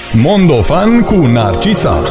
Mondofan cu Narcisa.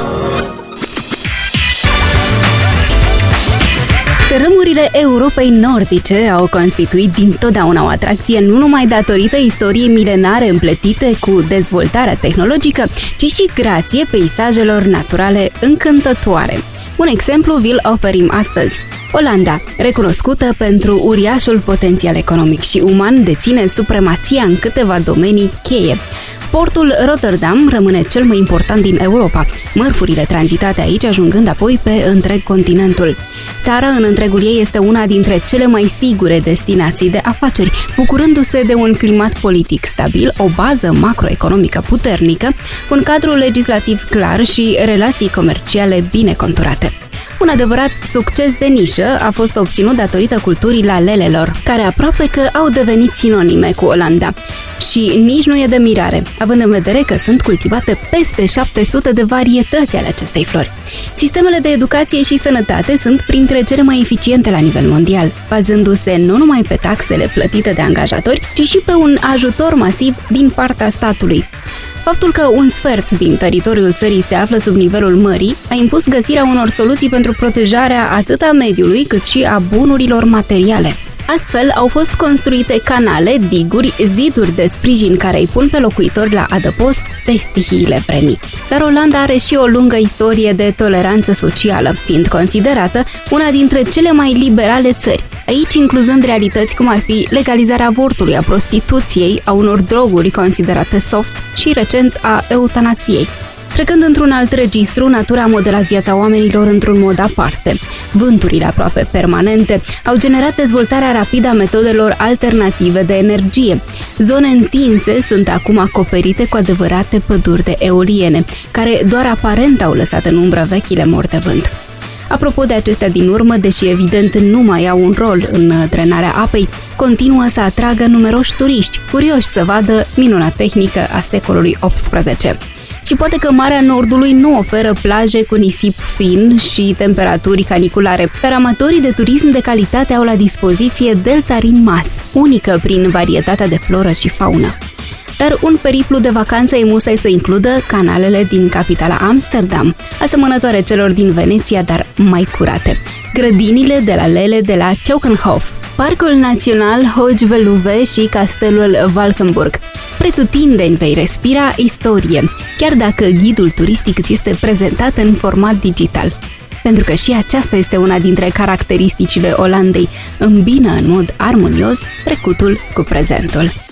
Tărâmurile Europei nordice au constituit dintotdeauna o atracție nu numai datorită istoriei milenare împletite cu dezvoltarea tehnologică, ci și grație peisajelor naturale încântătoare. Un exemplu vi-l oferim astăzi. Olanda, recunoscută pentru uriașul potențial economic și uman, deține supremația în câteva domenii cheie. Portul Rotterdam rămâne cel mai important din Europa, mărfurile tranzitate aici ajungând apoi pe întreg continentul. Țara în întregul ei este una dintre cele mai sigure destinații de afaceri, bucurându-se de un climat politic stabil, o bază macroeconomică puternică, un cadru legislativ clar și relații comerciale bine conturate. Un adevărat succes de nișă a fost obținut datorită culturii lalelelor, care aproape că au devenit sinonime cu Olanda. Și nici nu e de mirare, având în vedere că sunt cultivate peste 700 de varietăți ale acestei flori. Sistemele de educație și sănătate sunt printre cele mai eficiente la nivel mondial, bazându-se nu numai pe taxele plătite de angajatori, ci și pe un ajutor masiv din partea statului. Faptul că un sfert din teritoriul țării se află sub nivelul mării a impus găsirea unor soluții pentru protejarea atât a mediului cât și a bunurilor materiale. Astfel, au fost construite canale, diguri, ziduri de sprijin care îi pun pe locuitori la adăpost de stihiile vremii. Dar Olanda are și o lungă istorie de toleranță socială, fiind considerată una dintre cele mai liberale țări, aici incluzând realități cum ar fi legalizarea avortului, a prostituției, a unor droguri considerate soft și recent a eutanasiei. Trecând într-un alt registru, natura a modelat viața oamenilor într-un mod aparte. Vânturile aproape permanente au generat dezvoltarea rapidă a metodelor alternative de energie. Zone întinse sunt acum acoperite cu adevărate păduri de eoliene, care doar aparent au lăsat în umbră vechile mori de vânt. Apropo de acestea din urmă, deși evident nu mai au un rol în drenarea apei, continuă să atragă numeroși turiști, curioși să vadă minunea tehnică a secolului XVIII. Și poate că Marea Nordului nu oferă plaje cu nisip fin și temperaturi caniculare, dar amatorii de turism de calitate au la dispoziție Delta Rin Mas, unică prin varietatea de floră și faună. Dar un periplu de vacanță e musai să includă canalele din capitala Amsterdam, asemănătoare celor din Veneția, dar mai curate. Grădinile de lalele de la Keukenhof, Parcul Național Hoogeveen și Castelul Valkenburg. Pretutindeni vei respira istorie, chiar dacă ghidul turistic ți este prezentat în format digital. Pentru că și aceasta este una dintre caracteristicile Olandei, îmbină în mod armonios trecutul cu prezentul.